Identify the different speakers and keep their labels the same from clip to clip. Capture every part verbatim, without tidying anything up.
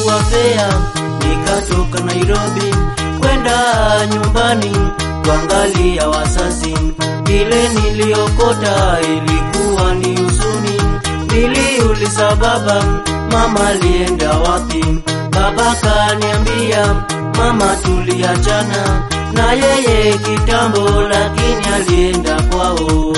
Speaker 1: nilichukua fea nikatoka Nairobi kwenda nyumbani kuangalia wazazi. Ile niliokota ilikuwa ni huzuni. Niliuliza baba, mama alienda wapi? Baba kaniambia, mama tuliachana na yeye kitambo, lakini alienda kwao.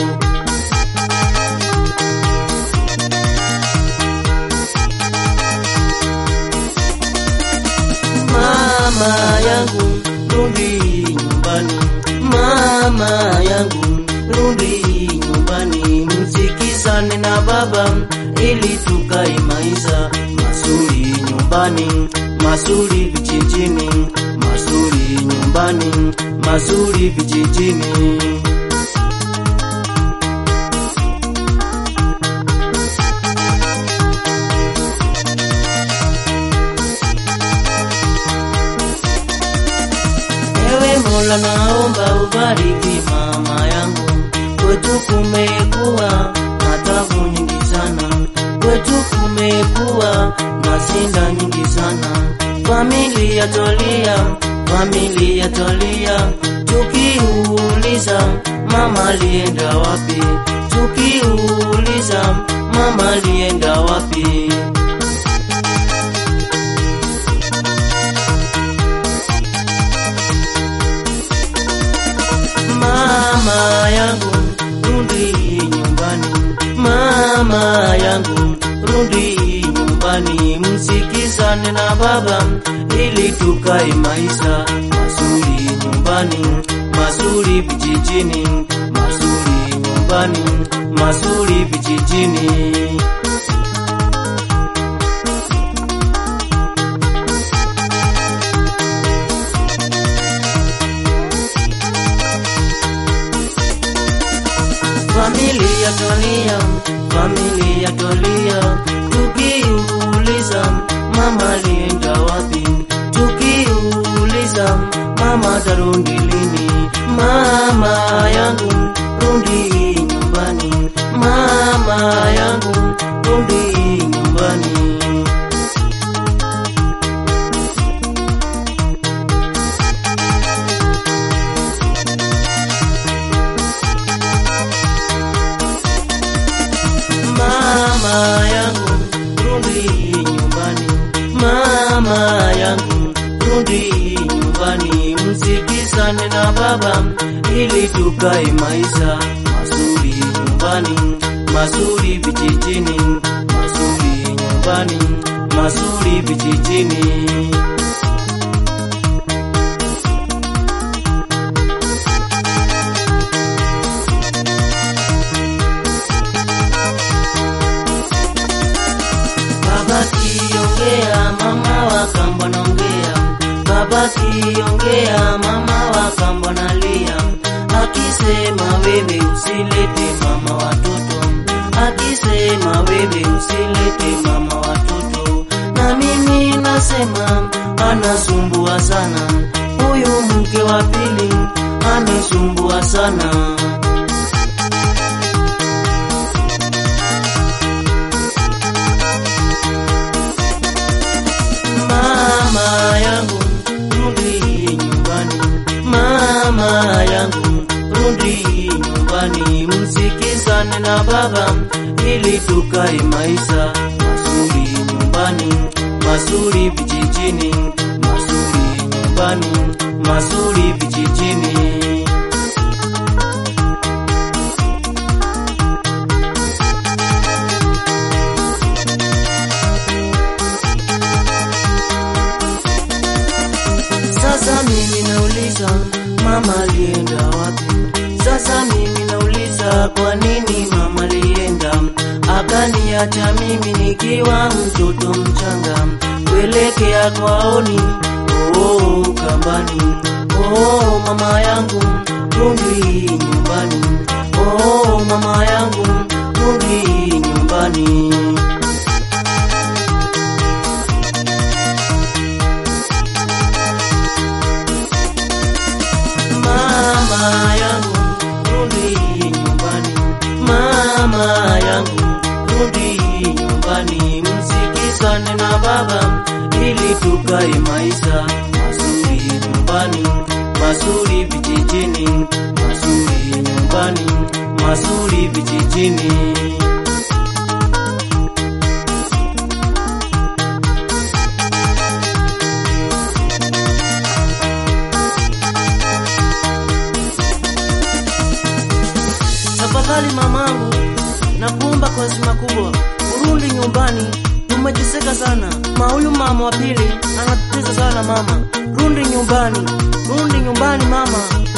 Speaker 1: Mama yangu rudi nyumbani, mama yangu rudi nyumbani, msikizane na baba ili tukae maisha mazuri nyumbani, mazuri vijijini, mazuri nyumbani, mazuri vijijini. Mola naomba ubariki mama yangu, kwetu kumekuwa na tabu nyingi sana, kwetu kumekuwa na shida nyingi sana. Familia tolia, familia tolia, tukiuliza mama alienda wapi, tukiuliza mama alienda wapi. Mama yangu rudi nyumbani, mama yangu rudi nyumbani, msikizane na baba ili tukae maisha mazuri nyumbani, mazuri vijijini, mazuri nyumbani, mazuri vijijini. Familia tolia, familia tolia, tukiuliza mama alienda wapi, tukiuliza mama tarudi lini. Mama yangu rudi nyumbani, mama yangu rudi nyumbani. Mama yangu rudi nyumbani, mama yangu rudi nyumbani, msikizane na baba ili tukae maisha mazuri nyumbani, mazuri vijijini, mazuri nyumbani, mazuri vijijini. Baba kiongea, mama wakamba naongea, baba kiongea, mama wakamba nalia, akisema wewe usilete mama watoto, akisema wewe usilete mama watoto. Na mimi nasema anasumbua sana, huyu mke wa pili amesumbua sana. Mama yangu rudi nyumbani, mama yangu rudi nyumbani, msikizane na baba ili tukae maisha mazuri nyumbani, mazuri vijijini, mazuri nyumbani, mazuri vijijini. Sasa mimi nauliza mama alienda wapi? Sasa mimi nauliza kwa nini mama alienda akaniacha mimi nikiwa mtoto mchanga kuelekea kwaoni, oh kambani. Oh mama yangu rudi nyumbani, oh mama yangu rudi nyumbani. Mama yangu rudi nyumbani, mama yangu rudi nyumbani, msikizane na baba ili tukae maisha mazuri nyumbani, mazuri vijijini, mazuri nyumbani, mazuri vijijini. Tafadhali mamangu, nakuomba kwa heshima kubwa, urudi nyumbani. Tumeteseka sana. Ma huyu mama wa pili anatutesa sana mama. Rudi nyumbani. Rudi nyumbani mama.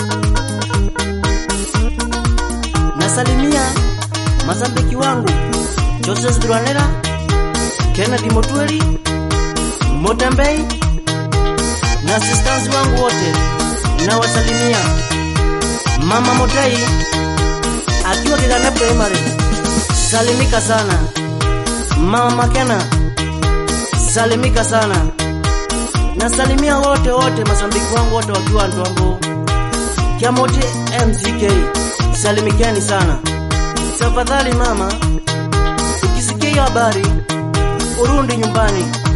Speaker 1: Nasalimia mashabiki wangu Joseph Duranera, Kennedy Motweli, Motembei na sisters wangu wote. Na wasalimia Mama Motei akiwa Kigana Primary. Salimika sana. Mama Makena, salimika sana. Nasalimia wote wote mashabiki wangu wote wakiwa Ndongo. Kiamote M C K, salimikeni sana. Tafadhali mama, ukisikia habari urudi nyumbani.